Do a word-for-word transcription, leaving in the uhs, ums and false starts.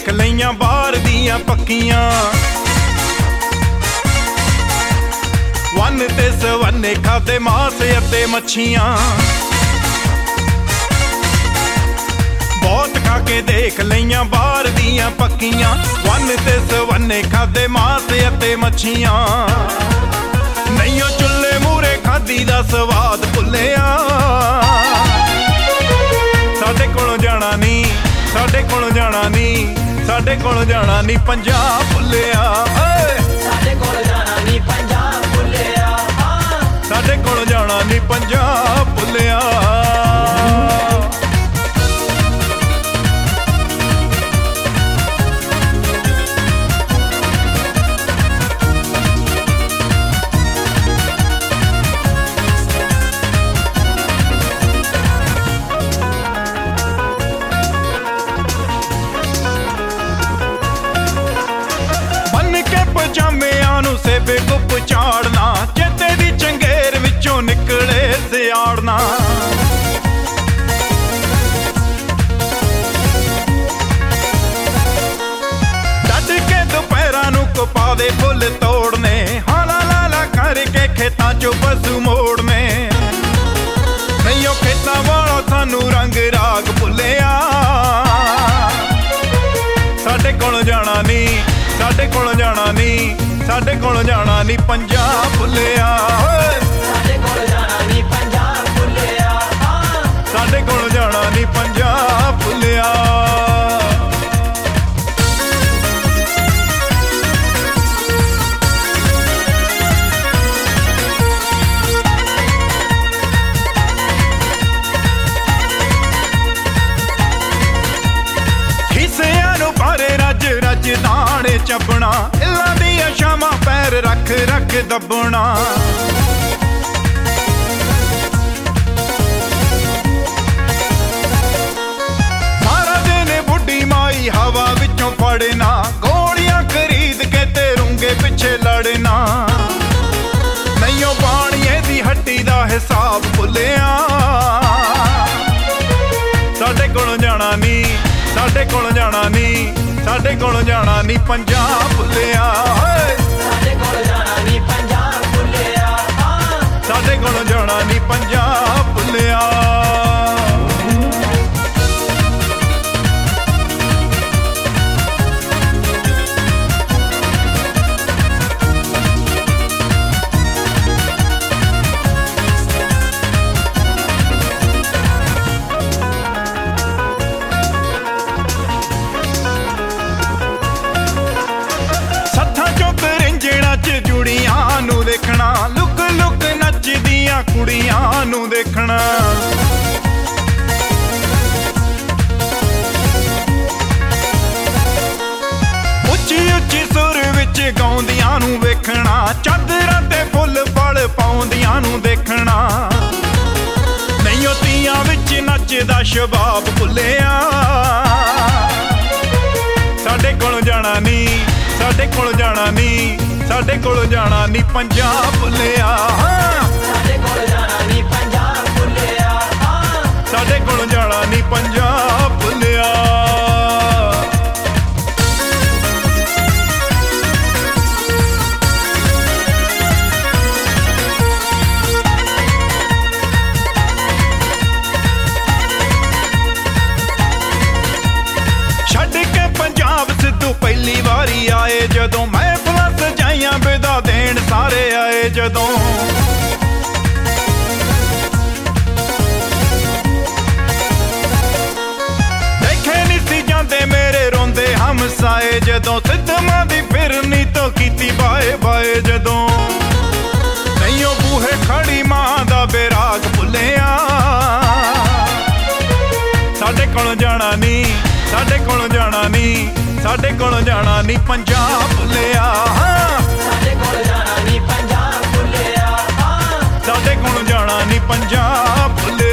देख लईयां बाहर दियां पक्कियां। वन ते सवन्ने खादे मास अते मच्छियां। बहुत खा के देख लईयां बाहर दियां पक्कियां। वन ते सवन्ने खादे मास अते मच्छियां। नहीं ओ चुल्हे मूरे खादी दा स्वाद भुल्लिया। साडे कोलों जाना नी, साडे कोलों जाना नी, साडे कोलों जाना नी पंजाब भुल्लिया। साडे कोल जाना नी पंजाब भुल्लिया। साडे कोलों जाना नी पंजाब भुल्लिया। पजामियां नूं सेबे गुप चाड़ना, चेते दी चंगेर विचों निकले सियाड़ना। डट के दुपहरां नूं कपा दे फुल तोड़ने। हाला लाला करके खेतां चों पशु मोड़ने। नहीं ओ खेतां वाला सानू रंग राग भुल्लिया। साडे कोल जाना नी, साडे कोल जाना नी, साडे कोल जाना नी पंजाब भुल्लिया। साडे कोल जाना नी पंजाब भुल्लिया। साडे कोल जाना नी पंजाब भुल्लिया। रज दाने चबना, इलां दियां शामां पैर रख रख दबना। सारा दिन बुढ़ी माई हवा विचों फड़ना। गोलियां खरीद के ते रूंगे पिछे लड़ना। नहीं ओ बाणिए दी हट्टी दा हिसाब भुल्लिया। साडे कोलों जाना नी, साडे कोलों जाना नी, साडे कोल जाना नी पंजाब भुल्लिया। साडे कोल जाना नी पंजाब भुल्लिया। साडे कोल जाना नी पंजाब भुल्लिया। जुड़ियां नू देखना, लुक लुक नचदियां कुड़ियां नू देखना। उच्ची उच्ची सुर विच गाउंदियां नू वेखना। चादरां ते फुल फल पाउंदियां नू देखना। नहीं ओ तियां विच नचदा शबाब भुल्लिया। साडे कोल जाना नी, साडे कोल जाना नी, साडे कोल जाना नी पंजाब भुल्लिया। साडे कोल जाना नी पंजाब भुल्लिया। साडे कोल जाना नी पंजाब भुल्लिया। छड्ड के पंजाब सिद्धू पहली वारी आए जदों। मैं सजाइयां बिदा देण सारे आए जदों। देखे नी सी जांदे मेरे रोंदे हमसाए जदों। सिद्धमां दी फिरनी तो कीती बाए बाए जदों। नहीं ओ बूहे खड़ी मां दा बेराग भुल्लिया। साडे कोल जाना नी, साडे कोल जाना नी, साडे कोल जाना नी पंजाब भुल्लिया। साडे कोल जाना नी पंजाब भुल्लिया। साडे कोल जाना नी पंजाब भुल्लिया।